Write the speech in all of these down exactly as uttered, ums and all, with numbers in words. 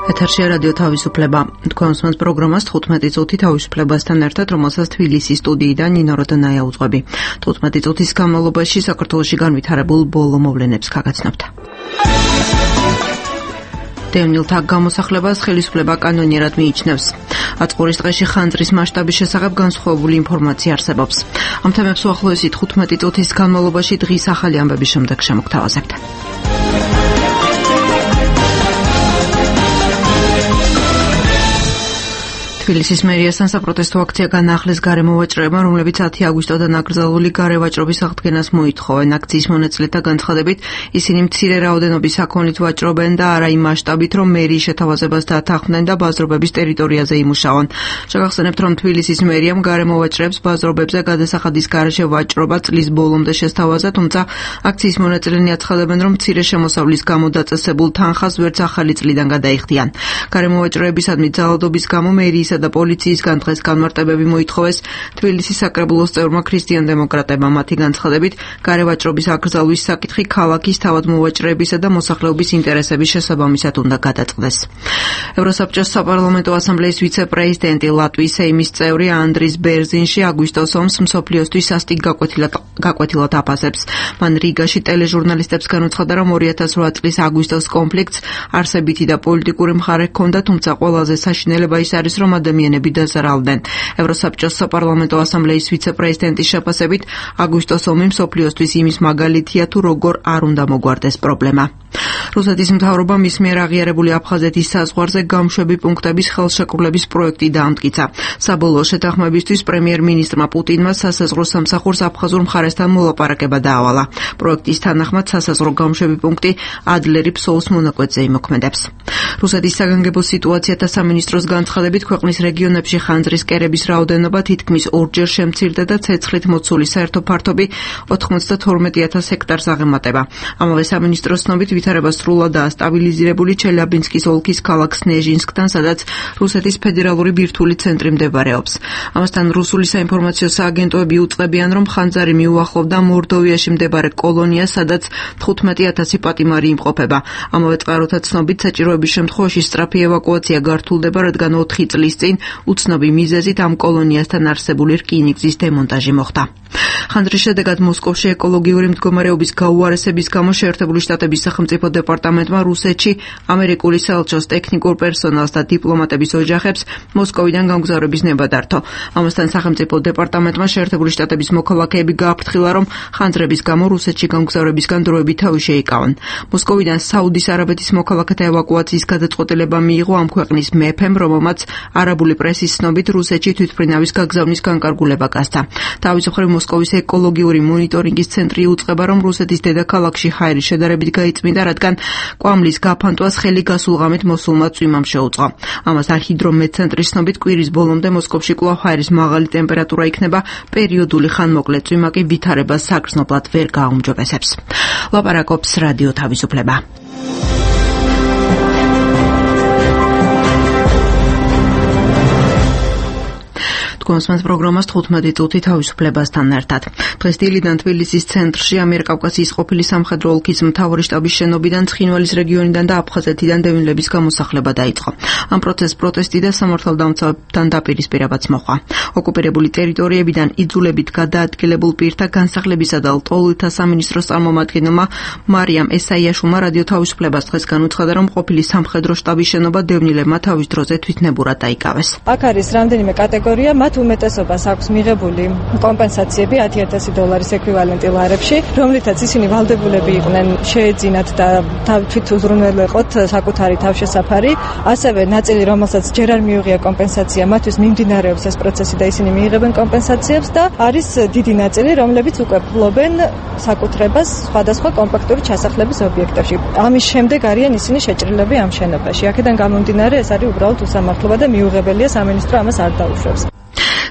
ეთერშია რადიო თავისუფლება. თქვენს პროგრამას თხუთმეტი წუთი თავისუფლებასთან ერთად, რომელსაც თბილისის სტუდიიდან ნინო როდონაია უძღვები. თხუთმეტი წუთის განმავლობაში საქართველოში განვითარებულ ბოლო მოვლენებს გაგაცნობთ. დევნილთა გამოსახლებას ხელისუფლება კანონიერად მიიჩნევს. აწყურის ტყეში ხანძრის მასშტაბის შესახებ განსხვავებული ინფორმაცია არსებობს. ამ თემებს უახლოესი თხუთმეტი წუთის განმავლობაში დღის ახალი ამბების შემდეგ შემოგთავაზებთ. თბილისის მერიასთან საპროტესტო აქცია განაახლეს გარემოვაჭრეებმა, რომლებიც ათი აგვისტოდან აკრძალული გარევაჭრობის აღდგენას მოითხოვენ. აქციის მონაწილეთა განცხადებით, ისინი მცირე რაოდენობის საქონლით ვაჭრობენ და არა იმ მასშტაბით, რომ მერიის შეთავაზებას დაათანხმდნენ და ბაზრობების ტერიტორიაზე იმუშაონ. შეგახსენებთ, რომ თბილისის მერიამ გარემოვაჭრეებს ბაზრობებზე გადასახადის გარეშე ვაჭრობა წლის ბოლომდე შესთავაზა, თუმცა აქციის მონაწილენი აცხადებენ, რომ მცირე შემოსავლის გამო დაწესებულ თანხას ვერც ახალი წლიდან გადაიხდიან. გარემოვაჭრეებისადმი ძალადობის გამო მერიის და პოლიციისგან დღეს განმარტებები მოითხოვეს. თბილისის საკრებულოს წევრმა ქრისტიან დემოკრატებმა მათი განცხადებით, გარევაჭრობის აკრძალვის საკითხი ქალაქის თავადმოვაჭრეებისა და მოსახლეობის ინტერესების შესაბამისად უნდა გადაწყდეს. ევროსაბჭოს საპარლამენტო ასამბლეის ვიცე-პრეზიდენტი, ლატვიის სეიმის წევრი ანდრის ბერზინში აგვისტოს ომს მსოფლიოსთვის სასტიკ გაკვეთილად აფასებს. მან რიგაში ტელეჟურნალისტებს განუცხადა, რომ ორი ათას რვა წლის აგვისტოს კონფლიქტს არსებითი და პოლიტიკური მხარე ჰქონდა, თუმცა ყველაზე საშინელება ის არის, რომ ადამიანები დაზარალდნენ. ევროსაბჭოს საპარლამენტო ასამბლეის ვიცე-პრეზიდენტის შეფასებით, აგვისტოს ომი მსოფლიოსთვის იმის მაგალითია, თუ როგორ არ უნდა მოგვარდეს პრობლემა. რუსეთის მთავრობამ მის მიერ აღიარებული აფხაზეთის საზღვარზე გამშვები პუნქტების ხელშეკრულების პროექტი დაამტკიცა. საბოლოო შეთანხმებისთვის პრემიერ-მინისტრმა პუტინმა სასაზღვრო სამსახურს აფხაზურ მხარესთან მოლაპარაკება დაავალა. პროექტის თანახმად სასაზღვრო გამშვები პუნქტი ადლერი ფსოუს მონაკვეთზე იმოქმედებს. რუსეთის საგანგებო სიტუაციათა სამინისტროს განცხადებით, ქვეყნის რეგიონებში ხანძრის კერების რაოდენობა თითქმის ორჯერ შემცირდა და ცეცხლით მოცული საერთო ფართობი ოთხმოცდათორმეტი ათას ჰექტარს აღემატება. ამავე სამინისტროს ცნობით, ვითარება სრულადაა სტაბილიზირებული ჩელიაბინსკის ოლქის ქალაქ სნეჟინსკთან, სადაც რუსეთის ფედერალური ბირთვული ცენტრი მდებარეობს. ამასთან რუსული საინფორმაციო სააგენტოები უწყებიან, რომ ხანძარი მიუახლოვდა მორდოვიაში მდებარე კოლონიას, სადაც თხუთმეტი ათასი პატიმარი იმყოფება. ამავე წყაროთა ცნობით, საჭიროების შემთხვევაში სწრაფი ევაკუაცია გართულდება, რადგან ოთხი წლის წინ უცნობი მიზეზით ამ კოლონიასთან არსებული რკინიგზის დემონტაჟი მოხდა. ხანძრის შედეგად მოსკოვში ეკოლოგიური მდგომარეობის გაუარესების გამო შეერთებული შტატების სახელმწიფო დეპარტამენტმა რუსეთში ამერიკული საელჩოს ტექნიკურ პერსონალს და დიპლომატების ოჯახებს მოსკოვიდან გამგზავრების ნება დართო. ამასთან სახელმწიფო დეპარტამენტმა შეერთებული შტატების მოქალაქეები გააფრთხილა, რომ ხანძრების გამო რუსეთში გამგზავრებისგან დროებით თავი შეიკავონ. მოსკოვიდან საუდის არაბეთის მოქალაქეთა ევაკუაციის გადაწყვეტილება მიიღო ამ ქვეყნის მეფემ, რომელმაც არაბული პრესის ცნობით რუსეთში თვითმფრინავის გაგზავნის განკარგულება გასცა. თავის მხრივ მოსკოვის ეკოლოგიური მონიტორინგის ცენტრი უწყება, რომ რუსეთის დედაქალაქში ჰაერი შედარებით გაიწმინდა, რადგან კვამლის გაფანტვას ხელი გასულ ღამით მოსულმა წვიმამ შეუწყო. ამასთან ჰიდრომეტცენტრის ცნობით, კვირის ბოლომდე მოსკოვში კვლავ ჰაერის მაღალი ტემპერატურა იქნება, პერიოდული ხანმოკლე წვიმა კი ვითარებას საგრძნობლად ვერ გააუმჯობესებს. ლაპარაკობს რადიო თავისუფლება. თქვენს პროგრამას თხუთმეტი წუთი თავისუფლებასთან ერთად. დღეს დილიდან თბილისის ცენტრში ამიერკავკასიის ყოფილი სამხედრო ოლქის მთავარი შტაბის შენობიდან ცხინვალის რეგიონიდან და აფხაზეთიდან დევნილების გამოსახლება დაიწყო. ამ პროცესს პროტესტი და სამართალდამცავებთან დაპირისპირებაც მოყვა. ოკუპირებული ტერიტორიებიდან იძულებით გადაადგილებულ პირთა განსახლებისა და ლტოლვილთა სამინისტროს წარმომადგენელმა მარიამ ესაიაშვილმა რადიო თავისუფლებას დღეს განუცხადა, რომ ყოფილი სამხედრო შტაბის შენობა დევნილებმა თავის დროზე თვითნებურად დაიკავეს. აქ არის რამდენიმე კატეგორია, მათ უმეტესობას აქვს მიღებული კომპენსაციები ათი ათასი დოლარის ეკვივალენტი ლარებში, რომლითაც ისინი ვალდებულები იყვნენ შეეძინათ და თვით უზრუნველყოთ საკუთარი თავშესაფარი. ასევე ნაწილი, რომელსაც ჯერ არ მიუღია კომპენსაცია, მათთვის მიმდინარეობს ეს პროცესი და ისინი მიიღებენ კომპენსაციებს და არის დიდი ნაწილი, რომლებიც უკვე ფლობენ საკუთრებას სხვადასხვა კომპაქტური ჩასახლების ობიექტებში. ამის შემდეგ არიან ისინი შეჭრილები ამ შენობაში. აქედან გამომდინარე, ეს არის უბრალოდ უსამართლობა და მიუღებელია, სამინისტრო ამას არ დაუშვებს.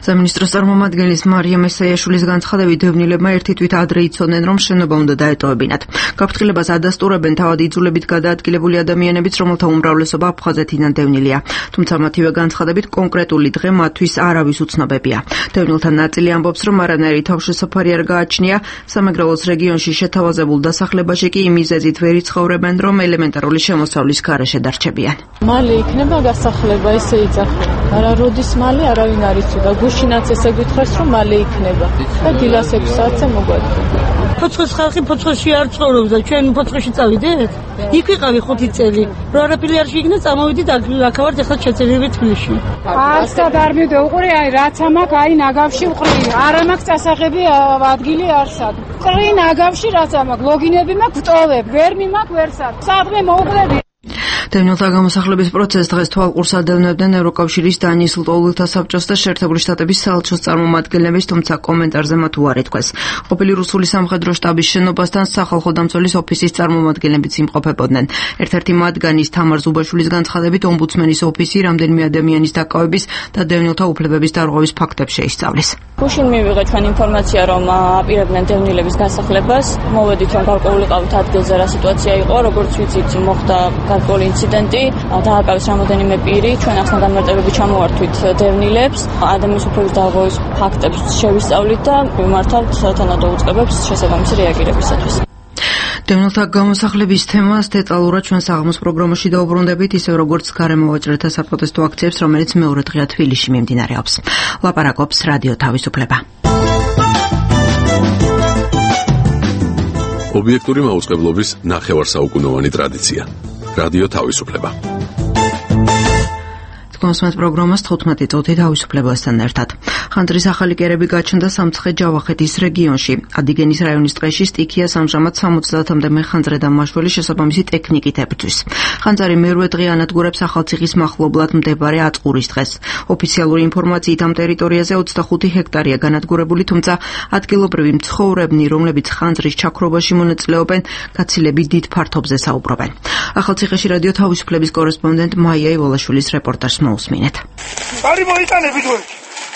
სამინისტროს წარმომადგენლის მარიამ ესაიაშვილის განცხადებით დევნილებმა ერთი თვით ადრე იცოდნენ, რომ შენობა უნდა დაეტოვებინათ. გაფრთხილებას ადასტურებენ თავად იძულებით გადაადგილებული ადამიანებიც, რომელთა უმრავლესობა აფხაზეთიდან დევნილია. თუმცა მათივე განცხადებით კონკრეტული დღე მათთვის არავის უცნობებია. დევნილთა ნაწილი ამბობს, რომ არანაირი თავშესაფარი არ გააჩნია, სამეგრელოს რეგიონში შეთავაზებულ დასახლებაში კი იმ მიზეზით ვერ იცხოვრებენ, რომ ელემენტარული შემოსავლის გარეშე დარჩებიან. მალე იქნება გასახლება, ესე იძახა. არა როდის მალე არავინ არ იცოდა. გუშინაც ესე გითხრეს, რომ მალე იქნება. და დილას ექვს საათზე მოგვადგა. ფოცხის ხალხი ფოცხში არ ცხოვრობს და ჩვენ ფოცხში წავიდეთ? იქ ვიყავი ხუთი წელი. რო არაფერი არ შეიგნა, წამოვიდით აქ ვართ ახლა ჩაწერილი თბილისში. არც და არ მივდეუყური, აი რაც ამაქვს, აი ნაგავში ვყრი. არ ამაქვს წასაღები ადგილი არსად. ვყრი ნაგავში რაც ამაქვს, ლოგინები მაქვს, ვტოვებ, ვერ მიმაქვს ვერსად. სადღე მოუკლები. დევნილთა გამოსახლების პროცესს დღეს თვალყურს ადევნებდნენ ევროკავშირის დანიის ლტოლვილთა საბჭოს და შეერთებული შტატების საელჩოს წარმომადგენლების, თუმცა კომენტარზე მათ უარი თქვეს. ყოფილი რუსული სამხედრო შტაბის შენობასთან სახალხო დამცველის ოფისის წარმომადგენლებიც იმყოფებოდნენ. ერთ-ერთი მათგანის თამარ ზუბაშვილის განცხადებით, ომბუდსმენის ოფისი რამდენიმე ადამიანის დაკავების და დევნილთა უფლებების დარღვევის ფაქტებს შეისწავლის. გუშინ მივიღეთ ჩვენ ინფორმაცია, რომ აპირებდნენ დევნილების გასახლებას. მოვედით, რომ გარკვეულიყავით ადგილზე რა სიტუაცია იყო, როგორც ვიცით, მოხდა გარკვეული ინციდენტი, დააკავეს რამოდენიმე პირი, ჩვენ ახლა განმარტებები ჩამოვართვით დევნილებს, ადამიანის უფლების დარღვევის ფაქტებს შევისწავლით და მიმართავთ სათანადო უწყებებს შესაბამისი რეაგირებისათვის. დევნილთა გამოსახლების თემას დეტალურად ჩვენ საღამოს პროგრამაში დაუბრუნდებით, ისე როგორც გარემოვაჭრეთა საპროტესტო აქციებს, რომელიც მეორე დღეა თბილისში მიმდინარეობს. ლაპარაკობს რადიო თავისუფლება. ობიექტური მაუწყებლობის ნახევარსაუკუნოვანი ტრადიცია. რადიო თავისუფლება. კონსუმენტ პროგრამას თხუთმეტი წუთი თავისუფლებასთან ერთად. ხანძრის ახალი კერები გაჩნდა სამცხე-ჯავახეთის რეგიონში. ადიგენის რაიონის ტყეში სტიქიას ამჟამად სამოცდაათამდე მეხანძრე და მაშველი შესაბამისი ტექნიკით ებრძვის. ხანძარი მერვე დღე ანადგურებს ახალციხის მახლობლად მდებარე აწყურის ტყეს. ოფიციალური ინფორმაციით ამ ტერიტორიაზე ოცდახუთი ჰექტარია განადგურებული, თუმცა ადგილობრივი მცხოვრებნი, რომლებიც ხანძრის ჩაქრობაში მონაწილეობენ, გაცილებით დიდ ფართობზე საუბრობენ. ახალციხეში რადიო თავისუფლების კორესპონდენტ მაია ივალაშვილის რეპორტაჟს მოусმინეთ. არი მოიტანებით ვარ.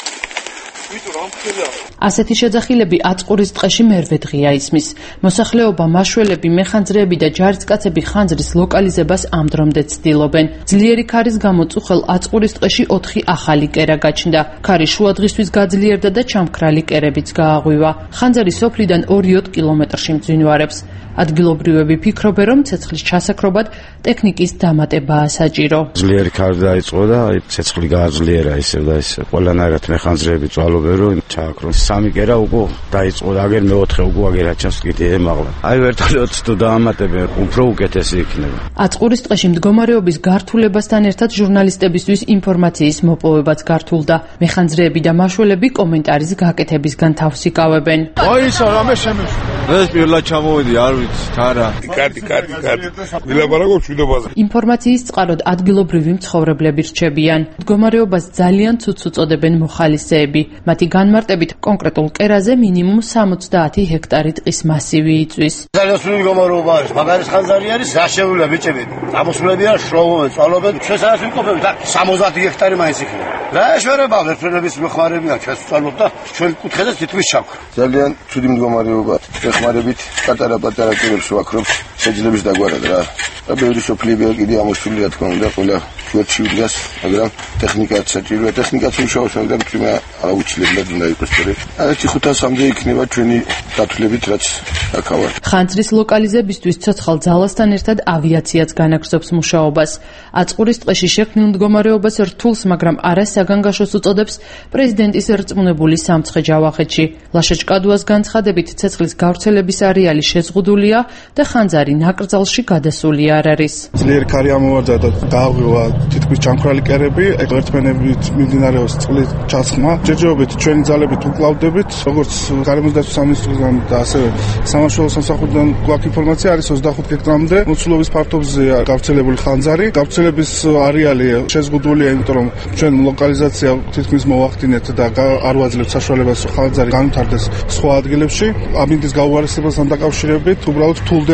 ასეთი შეძახილები აწყურის ტყეში მერვე დღეა ისმის. მოსახლეობა, მაშველები, მეხანძრეები და ჯარისკაცები ხანძრის ლოკალიზებას ამ დრომდე ცდილობენ. ძლიერი ქარის გამო წუხელ აწყურის ტყეში ოთხი ახალი კერა გაჩნდა. ქარი შუადღისთვის გაძლიერდა და ჩამქრალი კერებიც გააღვივა. ხანძარი სოფლიდან ორი-ოთხ კილომეტრში მძვინვარებს. ადგილობრივები ფიქრობენ, რომ ცეცხლის ჩასაქრობად ტექნიკის დამატებაა საჭირო. ძლიერი ქარი დაიწყო და აი ცეცხლი გააძლიერა ისევ და ისე. ყველანაირად მეხანძრეები წვალობენ, რომ ჩააქრონ. სამი კერა უკვე დაიწყო და აგერ მეოთხე უკვე აგერაჩანს კიდე ემაღლა. აი ვერტალოთ თუ დაამატებენ, უფრო უკეთესი იქნება. აწყურის ტყეში მდგომარეობის გართულებასთან ერთად ჟურნალისტებისთვის ინფორმაციის მოპოვებაც გართულდა. მეხანძრეები და მაშველები კომენტარის გაკეთებისგან თავს იკავებენ. აი ისა რამე შემეშ. ეს პირველად ჩამოვიდი, არ ვიცი, არა. კარგი, კარგი, კარგი. ვილაპარაკობ შვიდობაზე. ინფორმაციის წყაროდ ადგილობრივი მცხოვრებლები რჩებიან. მდგომარეობას ძალიან ცუდს უწოდებენ მოხალისეები. მათი განმარტებით კონკრეტულ კერაზე მინიმუმ სამოცდაათი ჰექტარი ტყის მასივი იწვის. ძალიან სრული მდგომარეობა არის. მაგარის ხანძარი არის, რა შეუძლია ბიჭები. გამოსულები არ შრომობენ, წვალობენ. ჩვენ სადაც ვიმყოფებით, აქ სამოცდაათი ჰექტარი მაინც იქნება. რა ეშველება, ვერტფრენების მეხმარებია, ჩვენ ვწვალობ და ჩვენ კუთხეზე თითქმის ჩავქრ. ძალიან ცუდი მდგომარეობა. ეხმარებით პატარა-პატარა კერებს ვაქრობ, შეძლებს დაგვარად რა. და ბევრი სოფლიებია კიდე ამოსული რა თქმა უნდა, ყველა გვერდში ვდგას, მაგრამ ტექნიკაც საჭიროა, ტექნიკაც უშავს, მაგრამ თუმცა აუცილებლად უნდა იყოს სწორი. ერთი ხუთასამდე იქნება ჩვენი დათვლებით, რაც აქავარ. ხანძრის ლოკალიზებისთვის ცოცხალ ძალასთან ერთად ავიაციაც განაგრძობს მუშაობას. აწყურის ტყეში შექმნილ მდგომარეობას რთულს, მაგრამ არა საგანგაშოს უწოდებს პრეზიდენტის რწმუნებული სამცხე-ჯავახეთში. ლაშა ჭკადუას განცხადებით, ცეცხლის გავრცელების არეალი შეზღუდულია და ხანძარი ნაკრძალში გადასული არ არის. ძლიერი ქარი ამოვარდა და გააღვივა თითქმის ჩამქრალი კერები, ერთმანებით მიმდინარეობს წყლის ჩასხმა. ჯერჯერობით ჩვენი ძალებით უკლავდებით, როგორც გარემოსდაცვის სამინისტროდან და ასევე სამაშველო სამსახურიდან გვაქვს ინფორმაცია, არის ოცდახუთი ჰექტარამდე მოცულობის ფართობზეა გავრცელებული ხანძარი. გავრცელების არეალი შეზღუდულია, იმიტომ რომ ჩვენ ლოკალიზაცია თითქმის მოვახდინეთ და არ ვაძლევთ საშუალებას ხანძარი განვითარდეს სხვა ადგილებში. ამინდის გაუარესებასთან დაკავშირებით უბრალოდ რთულდება მის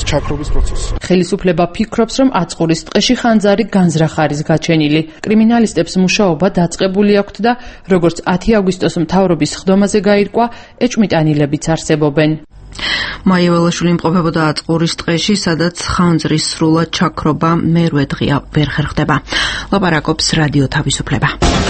ჩაქრობის პროცესი. ხელისუფლება ფიქრობს, რომ აწყურის ტყეში ხანძარი განზრახ არის გაჩენილი. კრიმინალისტებს მუშაობა დაწყებული აქვთ და როგორც ათი აგვისტოს მთავრობის ხდომაზე გაირკვა, ეჭვმიტანილებიც არსებობენ. მაია ველაშვილი იმყოფებოდა აწყურის ტყეში, სადაც ხანძრის სრულად ჩაქრობა მერვე დღეა ვერ ხერხდება. ლაპარაკობს რადიო თავისუფლება.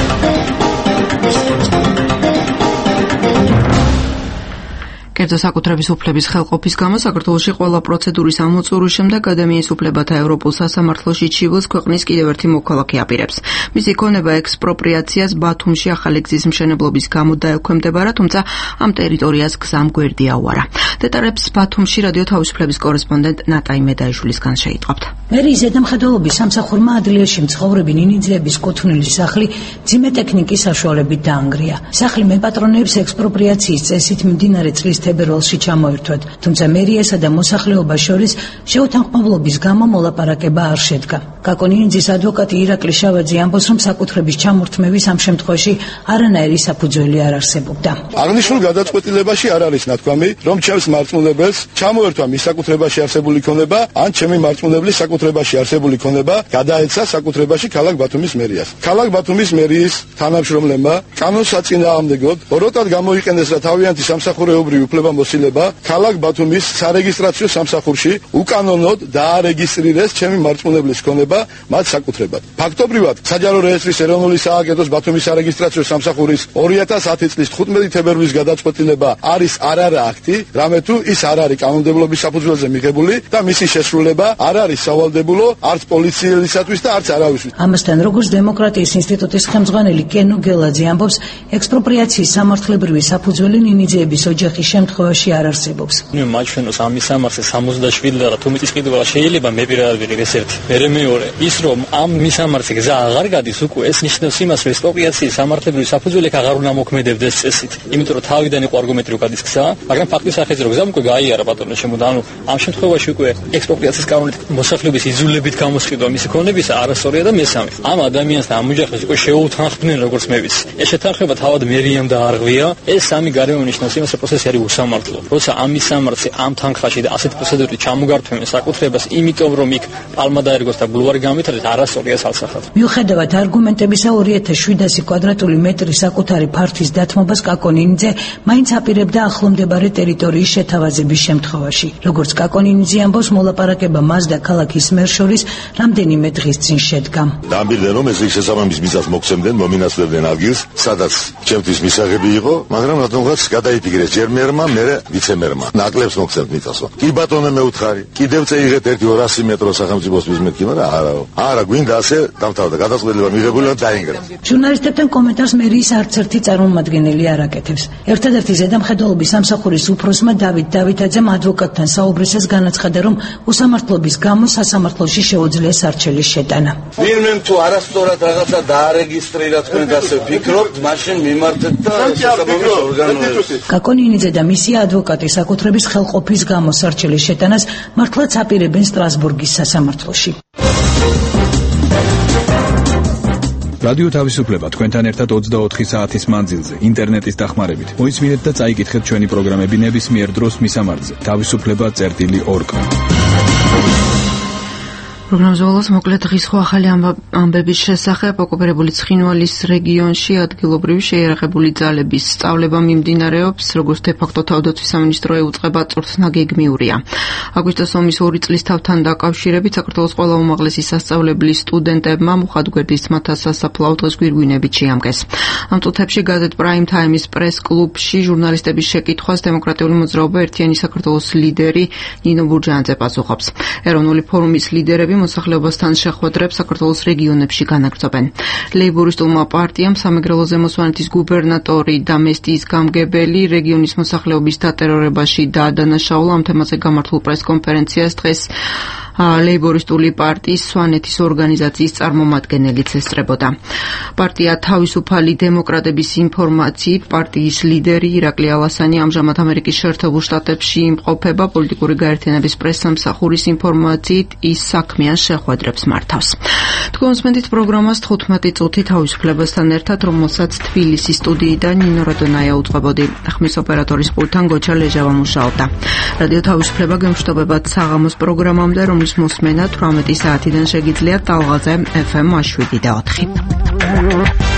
კერძო საკუთრების უფლების ხელყოფის გამო საქართველოში ყველა პროცედურის ამოწურვის შემდეგ ადამიანის უფლებათა ევროპულ სასამართლოში ჩივილს ქვეყნის კიდევ ერთი მოქალაქე აპირებს. მისი ქონება ექსპროპრიაციას ბათუმში ახალი გზის მშენებლობის გამო დაექვემდებარა, თუმცა ამ ტერიტორიას გზამ გვერდი აუარა. დეტალებს ბათუმში რადიო თავისუფლების კორესპონდენტ ნატაი მედაიშვილისგან შეიტყობთ. მერიის ზედამხედველობის სამსახურმა ადლიაში მცხოვრები ნინიძეების კუთვნილი სახლი ძიმე ტექნიკის საშუალებით დაანგრია. სახლი მეპატრონეებს ექსპროპრიაციის წესით მიმდინარე წლის თებერვალში ჩამოერთვათ, თუმცა მერიასა და მოსახლეობას შორის შეუთანხმებლობის გამო მოლაპარაკება არ შედგა. კაკონინიძის ადვოკატი ირაკლი შავაძე ამბობს, რომ საკუთრების ჩამორთმევის ამ შემთხვევაში არანაირი საფუძველი არ არსებობდა. აღნიშნულ გადაწყვეტილებაში არ არის ნათქვამი, რომ ჩემს მარწმუნებელს ჩამოერთვა მის საკუთრებაში არსებული ქონება, ან ჩემი მარწმუნებლის საკუთრებაში არსებული ქონება გადაეცა საკუთრებაში ქალაქ ბათუმის მერიას. ქალაქ ბათუმის მერიის თანამშრომლებმა კანონს საწინააღმდეგოდ ოროტად გამოიყენეს რა თავიანთი სამსახურეობრივი უფლებამოსილება ქალაქ ბათუმის სარეგისტრაციო სამსახურში უკანონოდ დაარეგისტრირეს ჩემი მარწმუნებლის ქონება მათ საკუთრებად. ფაქტობრივად საჯარო რეესტრის ეროვნული სააგენტოს ბათუმის სარეგისტრაციო სამსახურის ორი ათას ათი წლის თხუთმეტი თებერვლის გადაწყვეტილება არის არარა აქტი, რამე თუ ის არ არის კანონმდებლობის საფუძველზე მიღებული და მისი შესრულება არ არის სავალდებულო არც პოლიციელისათვის და არც არავისთვის. ამასთან როგორც დემოკრატიის ინსტიტუტის ხელმძღვანელი კენო გელაძე ამბობს, ექსპროპრიაციის სამართლებრივი საფუძველი ნინიძეების ოჯახის შემთხვევაში არ არსებობს. მაჩვენოს ამ მისამართზე სამოცდაშვიდი და თუ მიწის ყიდვა შეიძლება მე პირადად ვიღებ ეს ერთი. მე მეორე ის რომ ამ მისამართზე გზა აღარ გადის უკვე ეს ნიშნავს იმას, რომ ექსპროპრიაციის სამართლებრივი საფუძველი აღარ უნდა მოქმედებდეს წესით. იმიტომ რომ თავიდან იყო არგუმენტი რომ გადის გზა, მაგრამ ფაქტის სახეზე რომ გზა უკვე გაიარა ბატონო შემოდა. ანუ ამ შემთხვევაში უკვე ექსპროპრიაციის კანონით მოსახლეობის იძულებით გამოსყიდვა მისი ქონებისა არასწორია და მესამე. ამ ადამიანს და ამ ოჯახს უკვე შეუთანხმდნენ როგორც მე ვიცი. ეს შეთანხმება თავად მერიამ დაარღვია. ეს სამი გარემო ნიშნავს იმას, რომ პროცესი არის უსამართლო. როცა ამ მისამართზე ამ თანხაში და ასეთ პროცედურით ჩამოგართვენ საკუთრებას, იმიტომ რომ იქ პალმა დაერგოს და ბულვარი გამითარდეს, არასწორია სალსახად. მიუხედავად არგუმენტებისა ორი ათას შვიდასი კვადრატული მეტრი საკუთარი ფართვის დათმობას კაკონინიძე მაინც აპირებდა ახლომდებარე ტერიტორიის შეთავაზების შემთხვევაში. როგორც კაკონინიძე ამბობს, მოლაპარაკება მას და ქალაქის მერს შორის რამდენიმე დღის წინ შედგა. დაამბირდნენ, რომ ეს შესაბამის მიზანს მოგცემდნენ, მომინაცვლებდნენ ადგილს, სადაც ჩემთვის მისაღები იყო, მაგრამ რატომღაც გადაიფიქრეს ჯერ მერმა, მერე ვიცემერმა. ნაკლებს მოგცემთ მიწასო. კი ბატონო მე უთხარი. კიდევ წეიღეთ ერთი ორასი მეტრო სახელმწიფოსთვის მეთქი, მაგრამ არაო. არა, გვინდა ასე დამთავრდა. გადაწყვეტილება მიღებული და დაინგრა. ჟურნალისტებთან კომენტარს მერიის არც ერთი წარმომადგენელი არ აკეთებს. ერთადერთი ზედამხედველობის სამსახურის უფროსმა დავით დავითაძემ ადვოკატთან საუბრისას განაცხადა, რომ უსამართლობის გამო სასამართლოში შეუძლია სარჩელის შეტანა. ვინმე თუ არასწორად რაღაცა დაარეგისტრირა თქვენ და ასე ფიქრობთ, მაშინ მიმართეთ და შესაბამის ორგანოებს. კაკონინიძე და მისი ადვოკატი საკუთრების ხელყოფის გამო სარჩელის შეტანას მართლაც აპირებენ სტრასბურგის სასამართლოში. რადიო თავისუფლება თქვენთან ერთად ოცდაოთხი საათის მანძილზე ინტერნეტის დახმარებით. მოისმინეთ და წაიკითხეთ ჩვენი პროგრამები ნებისმიერ დროს მისამართზე. თავისუფლება წერტილი ორკ. პროგრამის ბოლოს მოკლედ დღის ხო ახალი ამბების შესახებ ოკუპირებული ცხინვალის რეგიონში ადგილობრივი შეიარაღებული ძალების სწავლება მიმდინარეობს, როგორც დე-ფაქტო თავდაცვის სამინისტრო ეუწყება წურთნა გეგმიურია. აგვისტოს ომის ორი წლის თავთან დაკავშირებით საქართველოს ყველა უმაღლესი სასწავლებლის სტუდენტებმა მუხათგვერდის ძმათა სასაფლაო დღეს გვირგვინებით შეამგეს. ამ წუთებში გაზეთ პრაიმ თაიმის პრეს-კლუბში ჟურნალისტების შეკითხვას დემოკრატიული მოძრაობა ერთიანი საქართველოს ლიდერი ნინო ბურჯანაძე პასუხობს. ეროვნული ფორუმის ლიდერები მოსახლეობასთან შეხვედრებს საქართველოს რეგიონებში განაგრძობენ. ლეიბორისტულმა პარტიამ სამეგრელოზე მოსვანეთის გუბერნატორი და მესტიის გამგებელი რეგიონის მოსახლეობის დატერორებაში დაადანაშაულა. ამ თემაზე გამართულ პრესკონფერენციას დღეს ლეიბორისტული პარტიის სვანეთის ორგანიზაციის წარმომადგენელიც ესწრებოდა. პარტია თავისუფალი დემოკრატების ინფორმაციით პარტიის ლიდერი ირაკლი ალასანი ამჟამად ამერიკის შეერთებულ შტატებში იმყოფება. პოლიტიკური გაერთიანების პრესსამსახურის ინფორმაციით ის საქმიან შეხვედრებს მართავს. თქვენს მენდით პროგრამას თხუთმეტი წუთი თავისუფლებასთან ერთად, რომელსაც თბილისის სტუდიიდან ნინო რადონაია უწყებოდი. ხმის ოპერატორის პულტთან გოჩა ლეჟავა მუშაობდა. რადიო თავისუფლება გემშვიდობებათ საღამოს პროგრამამდე, რომლის მოსმენა თვრამეტი საათიდან შეგიძლიათ ტალღაზე ეფ ემ შვიდი და ოთხი.